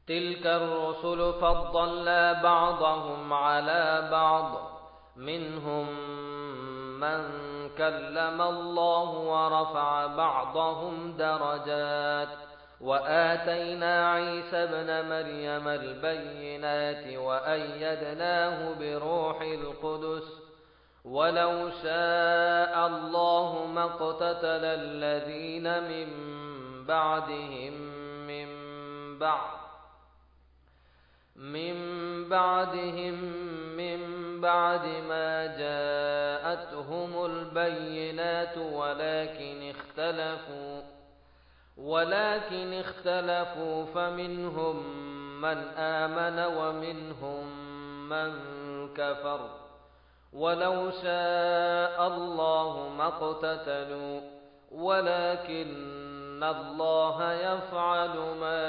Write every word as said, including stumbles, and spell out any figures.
تلك الرسل فضلنا بعضهم على بعض منهم من كلم الله ورفع بعضهم درجات وآتينا عيسى ابن مريم البينات وأيدناه بروح القدس ولو شاء الله ما اقتتل الذين من بعدهم من بعد من بعدهم من بعد ما جاءتهم البينات ولكن اختلفوا ولكن اختلفوا فمنهم من آمن ومنهم من كفر ولو شاء الله ما اقتتلوا ولكن الله يفعل ما